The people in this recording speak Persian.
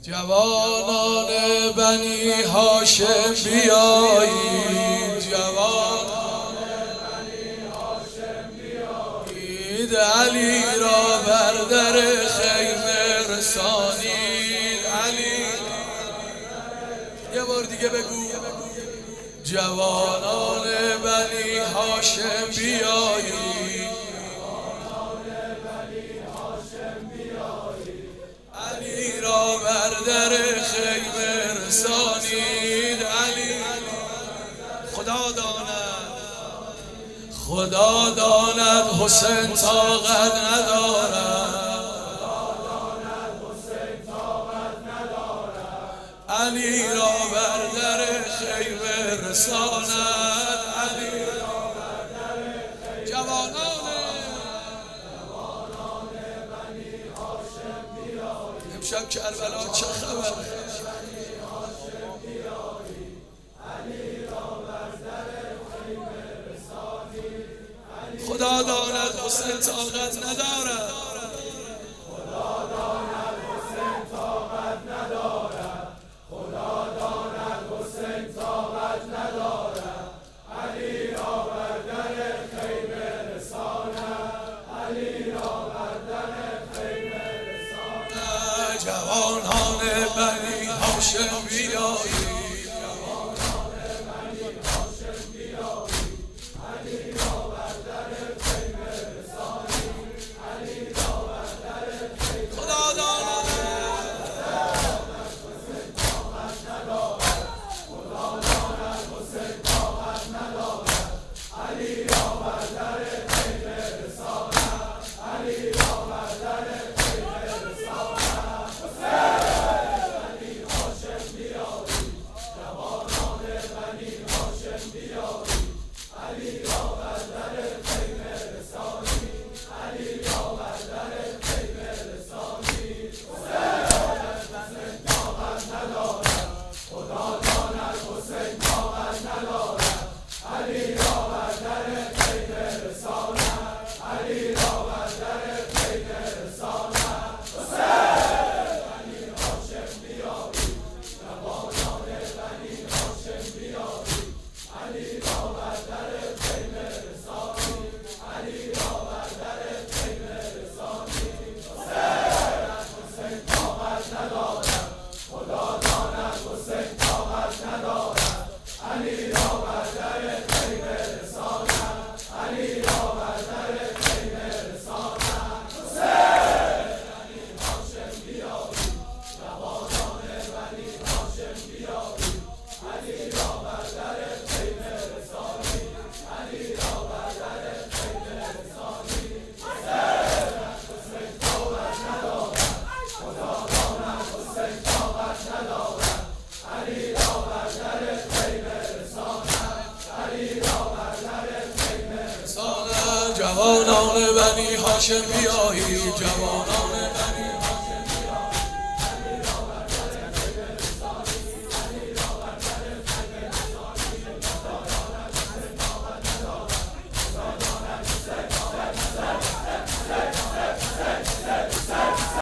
جوانان بنی هاشم بیایید، جوانان بنی هاشم بیایید، علی را بر در خیمه رسانید. علی یه بار دیگه بگو. جوانان بنی هاشم بیایید، علی را بر در خیمه رسانید. علی خدا داند حسین طاقت ندارد، علی را بر در خیمه رساند. علی را بر در خیمه جوانان بنی هاشم بیایید، امشب کربلا چه خبر؟ خدا داند حسین طاقت ندارد، خدا داند حسین طاقت ندارد، خدا داند حسین طاقت ندارد، علی را بر در خیمه رساند، علی را بر در خیمه رساند. جوانان بنی هاشم بیایید، جوانان بنی هاشم بیایید، جوانان